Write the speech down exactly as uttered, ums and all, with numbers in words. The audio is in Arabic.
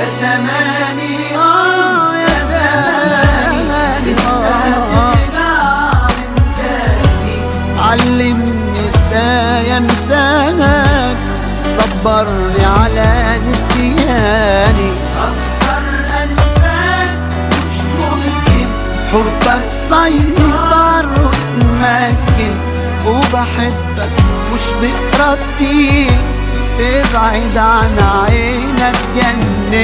يا زماني اه يا زماني اه علمني ازاي انساك، صبرني على نسياني. اقدر انساك مش ممكن، حبك سيطر وتمكن، وبحبك مش بإرادتي، ابعد عن عينك جنة